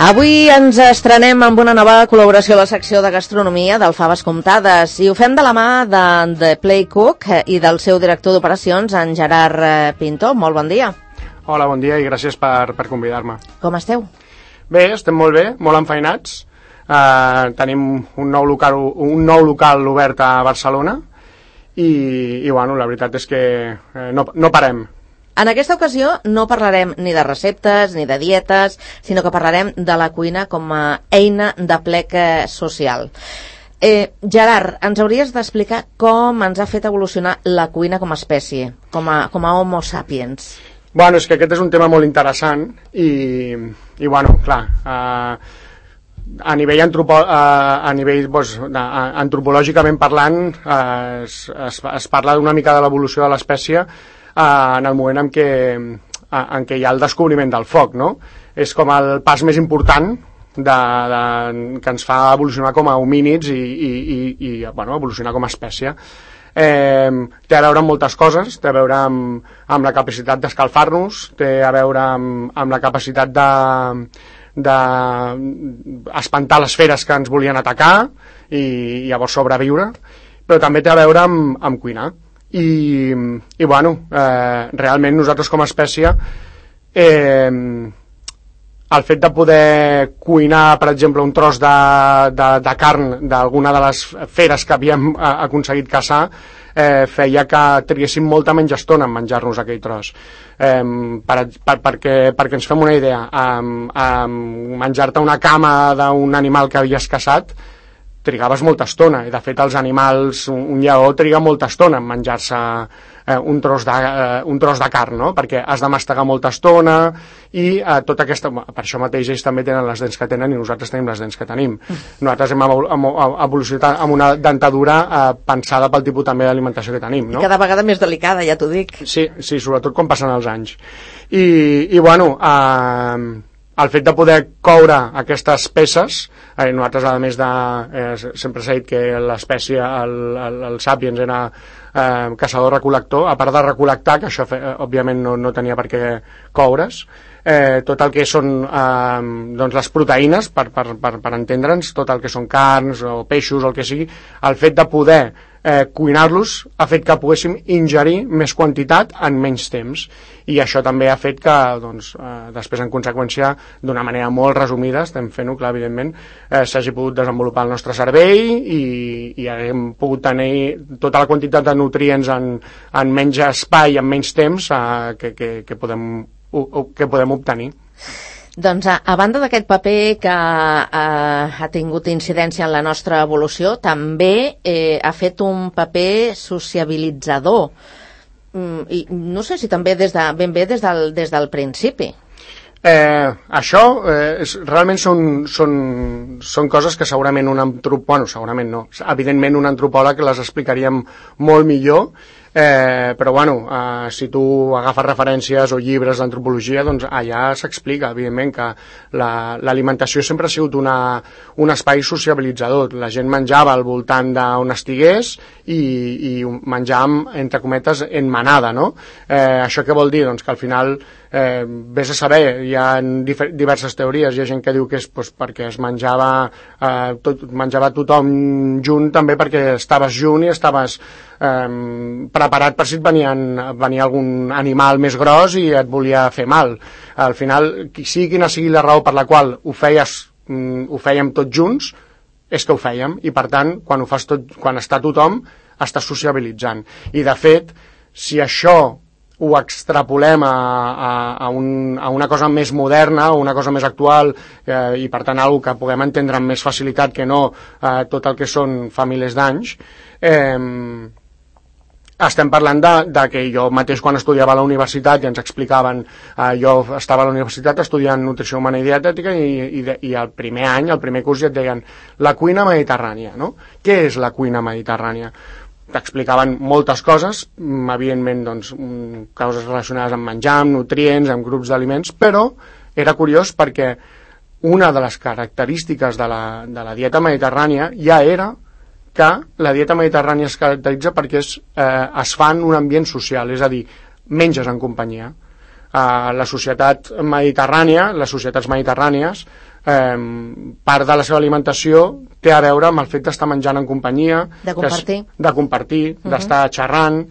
Avui ens estrenem amb una nova col·laboració a la secció de gastronomia del Faves Comptades i ho fem de la mà de The Play Cook i del seu director d'operacions, en Gerard Pinto. Molt bon dia. Hola, bon dia i gràcies per convidar-me. Com esteu? Bé, estem molt bé, molt enfeinats. Tenim un nou local obert a Barcelona i bueno, la veritat és que no parem. En aquesta ocasió no parlarem ni de receptes ni de dietes, sinó que parlarem de la cuina com a eina de plec social. Gerard, ens hauries d'explicar com ens ha fet evolucionar la cuina com a espècie, com a Homo sapiens. Bueno, és que aquest és un tema molt interessant i bueno, clar, a nivell antropològicament parlant es parla una mica de l'evolució de l'espècie en el moment en què hi ha el descobriment del foc, no? És com el pas més important que ens fa evolucionar com a homínids i bueno, evolucionar com a espècie. Té a veure amb moltes coses, té a veure amb la capacitat d'escalfar-nos, té a veure amb la capacitat d'espantar les feres que ens volien atacar i llavors sobreviure, però també té a veure amb cuinar. I bueno, realment nosaltres com a espècie el fet de poder cuinar, per exemple, un tros de carn d'alguna de les feres que havíem aconseguit caçar feia que triéssim molta menys estona en menjar-nos aquell tros. Perquè ens fem una idea, menjar-te una cama d'un animal que havies caçat trigaves molta estona, i de fet els animals, un lleó triga molta estona en menjar-se un tros de carn, no? Perquè has de mastegar molta estona i tota aquesta... Per això mateix ells també tenen les dents que tenen i nosaltres tenim les dents que tenim. Nosaltres hem evolucionat amb una dentadura pensada pel tipus també d'alimentació que tenim, no? I cada vegada més delicada, ja t'ho dic. Sí, sobretot quan passen els anys. I bueno... el fet de poder coure aquestes peces, nosaltres a més sempre s'ha dit que l'espècie, el Sapiens era caçador-recol·lector, a part de recol·lectar, que això òbviament no tenia per què coure's, tot el que són doncs les proteïnes, per entendre'ns, tot el que són carns o peixos o el que sigui, el fet de poder cuinar-los ha fet que poguéssim ingerir més quantitat en menys temps, i això també ha fet que doncs, després en conseqüència d'una manera molt resumida, estem fent-ho clar evidentment, s'hagi pogut desenvolupar el nostre cervell i hem pogut tenir tota la quantitat de nutrients en menys espai, en menys temps que podem obtenir. Doncs a banda d'aquest paper que ha tingut incidència en la nostra evolució, també ha fet un paper sociabilitzador. I no sé si també ben bé des del principi. Això realment són coses que segurament segurament no, evidentment un antropòleg les explicaríem molt millor, però bueno, si tu agafes referències o llibres d'antropologia, doncs allà s'explica evidentment que l'alimentació sempre ha sigut un espai sociabilitzador. La gent menjava al voltant d'on estigués i menjàvem, entre cometes, en manada, no? Això què vol dir? Doncs que al final vés a saber, hi ha diverses teories, hi ha gent que diu que és perquè es menjava tothom junt, també perquè estaves junt i estaves preparat per si et venia algun animal més gros i et volia fer mal. Al final, quina sigui la raó per la qual ho fèiem tots junts, és que ho fèiem, i per tant quan està tothom estàs sociabilitzant. I de fet, si això ho extrapolem a una cosa més moderna o una cosa més actual, i per tant una que puguem entendre amb més facilitat que no tot el que són fa milers d'anys, estem parlant de que jo mateix quan estudiava a la universitat ja ens explicaven, jo estava a la universitat estudiant nutrició humana i dietètica i el primer any, el primer curs ja et deien la cuina mediterrània, no? Què és la cuina mediterrània? T'explicaven moltes coses, evidentment doncs, causes relacionades amb menjar, amb nutrients, amb grups d'aliments, però era curiós perquè una de les característiques de la dieta mediterrània ja era que la dieta mediterrània es caracteritza perquè es fa en un ambient social, és a dir, menges en companyia. La societat mediterrània, les societats mediterrànies part de la seva alimentació té a veure amb el fet d'estar menjant en companyia, de compartir, d'estar xerrant,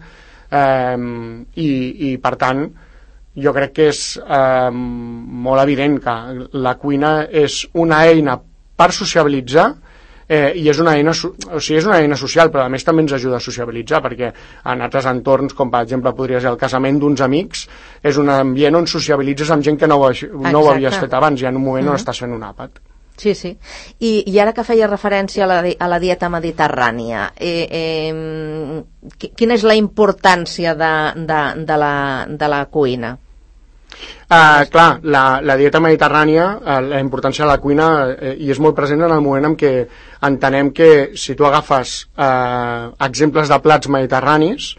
i per tant jo crec que és molt evident que la cuina és una eina per sociabilitzar, i és una eina, és una eina social, però a més també ens ajuda a sociabilitzar, perquè en altres entorns, com per exemple podria ser el casament d'uns amics, és un ambient on sociabilitzes amb gent que no ho havies fet abans, i en un moment on estàs fent un àpat. Sí, sí. I ara que feia referència a la dieta mediterrània, quina és la importància de la cuina? Clar, la dieta mediterrània, la importància de la cuina i és molt present en el moment en què entenem que si tu agafes exemples de plats mediterranis,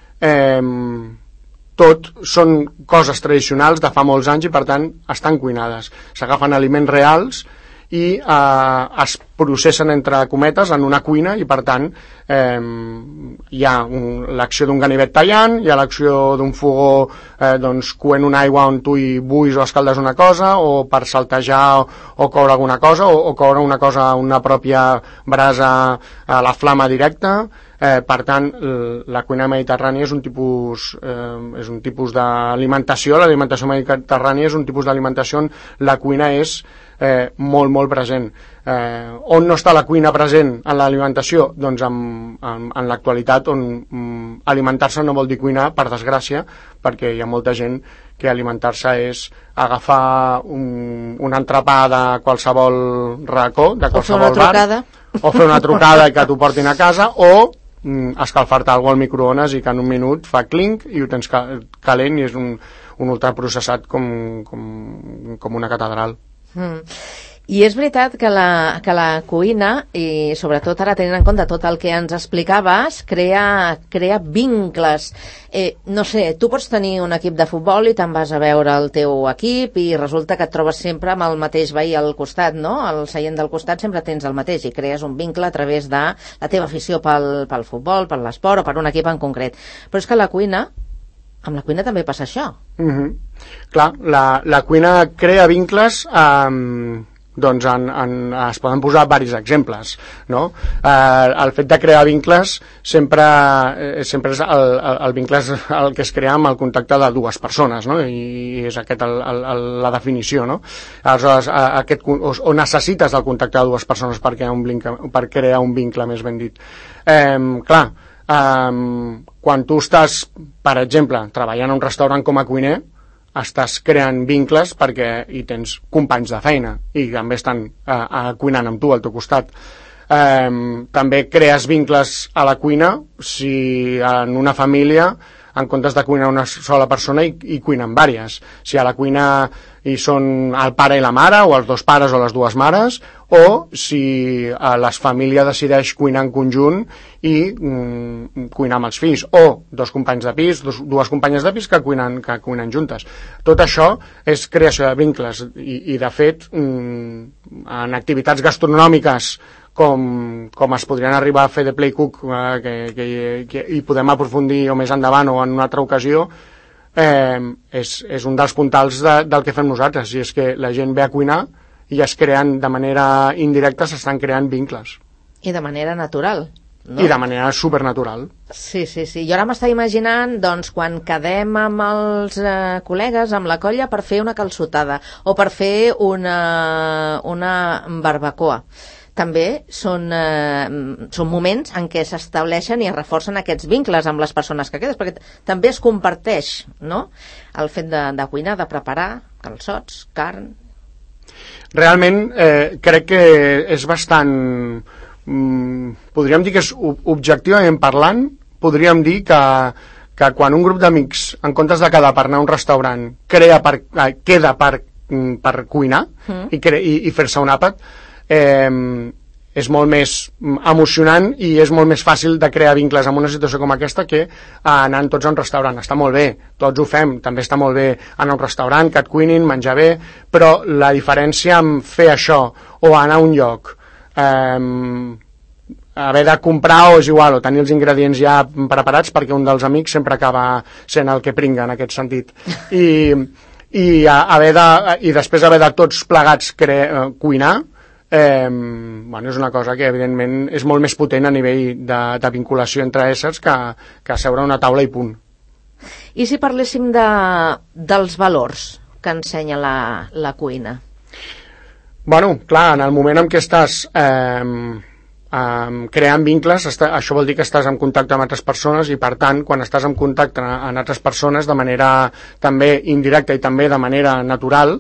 tot són coses tradicionals de fa molts anys i per tant estan cuinades, s'agafen aliments reals i es processen entre cometes en una cuina, i per tant hi ha l'acció d'un ganivet tallant, hi ha l'acció d'un fogó coent una aigua on tu hi buis o escaldes una cosa, o per saltejar o coure alguna cosa, o coure una cosa a una pròpia brasa a la flama directa. Per tant, la cuina mediterrània és un tipus d'alimentació, l'alimentació mediterrània és un tipus d'alimentació on la cuina és molt present. On no està la cuina present en l'alimentació? Doncs en l'actualitat, on alimentar-se no vol dir cuinar, per desgràcia, perquè hi ha molta gent que alimentar-se és agafar un entrepà de qualsevol racó, de qualsevol bar, o fer una trucada i que t'ho portin a casa, o escalfar-te alguna al microones i que en un minut fa clinc i ho tens calent i és un ultraprocessat com una catedral. I és veritat que la cuina, i sobretot ara tenint en compte tot el que ens explicaves, crea vincles. No sé, tu pots tenir un equip de futbol i te'n vas a veure el teu equip i resulta que et trobes sempre amb el mateix veí al costat, no? Al seient del costat sempre tens el mateix i crees un vincle a través de la teva afició pel futbol, per l'esport o per un equip en concret. Però és que amb la cuina també passa això. Clar, la cuina crea vincles, doncs es poden posar diversos exemples, no? El fet de crear vincles sempre és el vincle és el que es crea amb el contacte de dues persones, no? I és aquesta la definició, no? Aleshores, o necessites el contacte de dues persones per crear un vincle, més ben dit. Clar, quan tu estàs, per exemple, treballant a un restaurant com a cuiner, estàs creant vincles perquè hi tens companys de feina i també estan cuinant amb tu al teu costat. També crees vincles a la cuina si en una família, en comptes de cuinar una sola persona, hi cuinen diverses. Si a la cuina hi són el pare i la mare, o els dos pares o les dues mares, o si la família decideix cuinar en conjunt i cuinar amb els fills, o dos companys de pis, dues companyes de pis que cuinen juntes. Tot això és creació de vincles i de fet, en activitats gastronòmiques com es podrien arribar a fer de play cook, que hi podem aprofundir o més endavant o en una altra ocasió, és un dels puntals del que fem nosaltres, i és que la gent ve a cuinar i es creen de manera indirecta, s'estan creant vincles. I de manera natural, no? I de manera supernatural. Sí. Jo ara m'estava imaginant, doncs, quan quedem amb els col·legues, amb la colla, per fer una calçotada o per fer una barbacoa. També són moments en què s'estableixen i es reforcen aquests vincles amb les persones que quedes, perquè també es comparteix, no?, el fet de cuinar, de preparar calçots, carn. Realment crec que és bastant, podríem dir que és objectivament parlant, podríem dir que quan un grup d'amics, en comptes de quedar per anar a un restaurant, queda per cuinar i fer-se un àpat, és molt més emocionant i és molt més fàcil de crear vincles en una situació com aquesta que anant tots a un restaurant. Està molt bé, tots ho fem, també està molt bé anar a un restaurant, que et cuinin, menjar bé, però la diferència en fer això o anar a un lloc, haver de comprar o és igual, o tenir els ingredients ja preparats, perquè un dels amics sempre acaba sent el que pringa en aquest sentit, i després haver de tots plegats cuinar, bueno, és una cosa que evidentment és molt més potent a nivell de vinculació entre éssers que seure a una taula i punt. I si parléssim dels valors que ensenya la cuina? Bueno, clar, en el moment en què estàs creant vincles, això vol dir que estàs en contacte amb altres persones i, per tant, quan estàs en contacte amb altres persones de manera també indirecta i també de manera natural,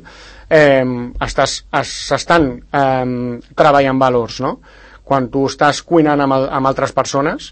s'estan treballant valors, no? Quan tu estàs cuinant amb altres persones,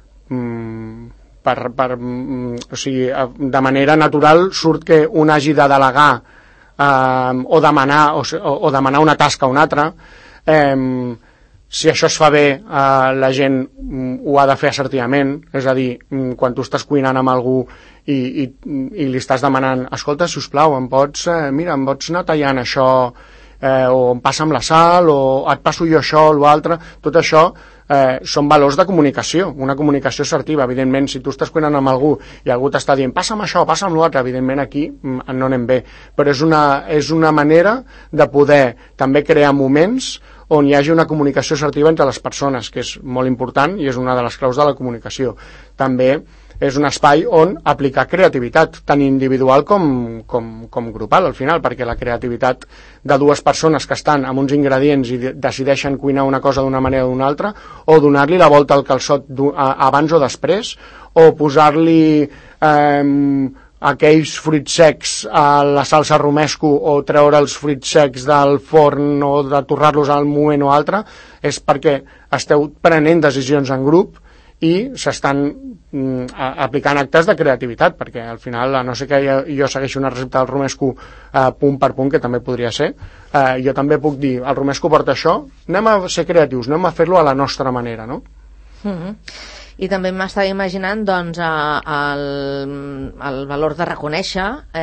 o sigui, de manera natural surt que un hagi de delegar o demanar una tasca a una altra. Si això es fa bé, la gent ho ha de fer assertivament, és a dir, quan tu estàs cuinant amb algú i li estàs demanant, escolta, sisplau, em pots anar tallant això, o em passa amb la sal, o et passo jo això o l'altre, tot això són valors de comunicació, una comunicació assertiva. Evidentment, si tu estàs cuinant amb algú i algú t'està dient, passa'm això, passa'm l'altre, evidentment aquí no anem bé, però és una manera de poder també crear moments on hi hagi una comunicació assertiva entre les persones, que és molt important i és una de les claus de la comunicació. També és un espai on aplicar creativitat, tant individual com grupal, al final, perquè la creativitat de dues persones que estan amb uns ingredients i decideixen cuinar una cosa d'una manera o d'una altra, o donar-li la volta al calçot abans o després, o posar-li aquells fruits secs a la salsa romesco o treure els fruits secs del forn o de torrar-los al moment o altre, és perquè esteu prenent decisions en grup i s'estan aplicant actes de creativitat, perquè al final, a no ser que jo segueixi una recepta del romesco punt per punt, que també podria ser, jo també puc dir, el romesco porta això, anem a ser creatius, anem a fer-lo a la nostra manera, no? I també m'estava imaginant doncs, el valor de reconèixer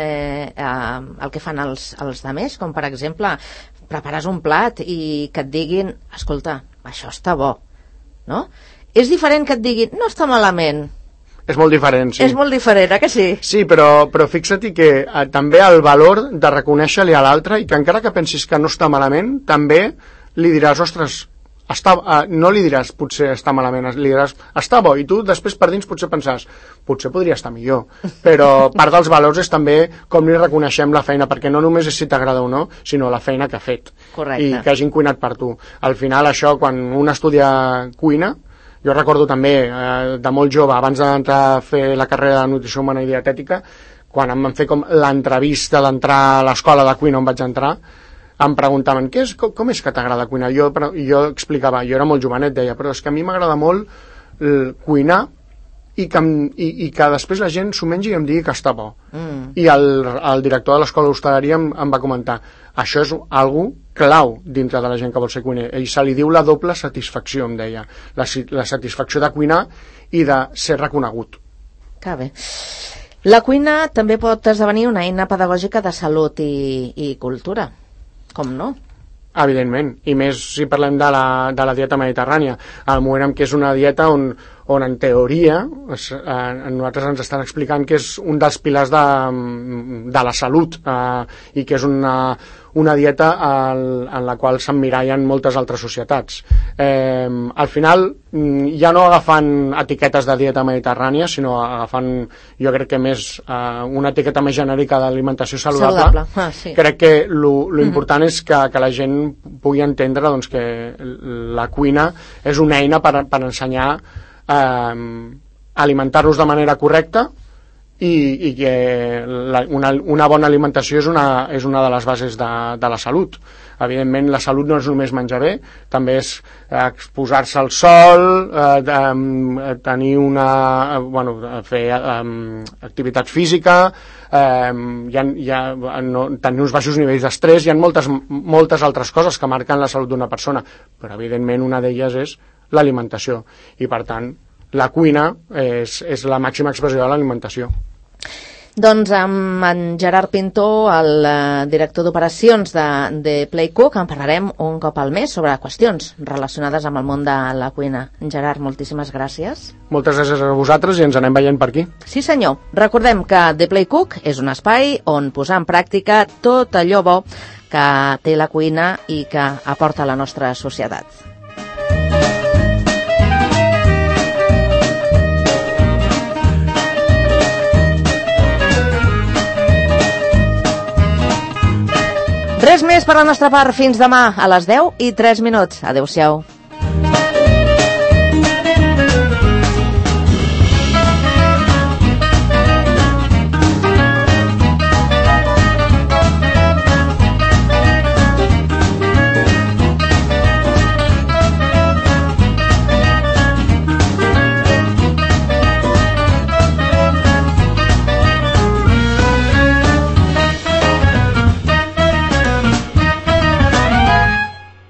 el que fan els altres, com per exemple prepares un plat i que et diguin, escolta, això està bo, no? És diferent que et diguin, no està malament. És molt diferent, sí. És molt diferent, que sí? Sí, però fixa't que també el valor de reconèixer-li a l'altre i que encara que pensis que no està malament, també li diràs, ostres, no li diràs potser està malament, li diràs està bo, i tu després per dins potser pensàs potser podria estar millor, però part dels valors és també com li reconeixem la feina, perquè no només és si t'agrada o no, sinó la feina que ha fet. Correcte. I que hagin cuinat per tu. Al final això, quan un estudia cuina, jo recordo també de molt jove, abans d'entrar a fer la carrera de nutrició humana i dietètica, quan em van fer com l'entrevista d'entrar a l'escola de cuina on vaig entrar, em preguntaven, com és que t'agrada cuinar? Jo explicava, jo era molt jovenet, deia, però és que a mi m'agrada molt cuinar i que després la gent s'ho mengi i em digui que està bo. I el director de l'escola d'hostaleria em va comentar, això és algo clau dintre de la gent que vol ser cuiner. Ell se li diu la doble satisfacció, em deia. La satisfacció de cuinar i de ser reconegut. Que bé. La cuina també pot esdevenir una eina pedagògica de salut i cultura. Com no? Evidentment, i més si parlem de la dieta mediterrània, al moment en què és una dieta on en teoria nosaltres ens estan explicant que és un dels pilars de la salut i que és una dieta en la qual s'emmirallen moltes altres societats. Al final, ja no agafant etiquetes de dieta mediterrània, sinó agafant, jo crec que més una etiqueta més genèrica d'alimentació saludable. Sí. Crec que l'important és que la gent pugui entendre doncs, que la cuina és una eina per ensenyar alimentar-nos de manera correcta i que una bona alimentació és una de les bases de la salut. Evidentment la salut no és només menjar bé, també és exposar-se al sol, tenir fer activitat física, tenir uns baixos nivells d'estrès. Hi ha moltes altres coses que marquen la salut d'una persona, però evidentment una d'elles és l'alimentació, i per tant la cuina és la màxima expressió de l'alimentació. Doncs amb en Gerard Pintó, el director d'operacions de Playcook, en parlarem un cop al mes sobre qüestions relacionades amb el món de la cuina. Gerard, moltíssimes gràcies. Moltes gràcies a vosaltres i ens anem veient per aquí. Sí senyor, recordem que The Playcook és un espai on posar en pràctica tot allò bo que té la cuina i que aporta a la nostra societat. Res més per la nostra part. Fins demà a les 10:03. Adéu-siau.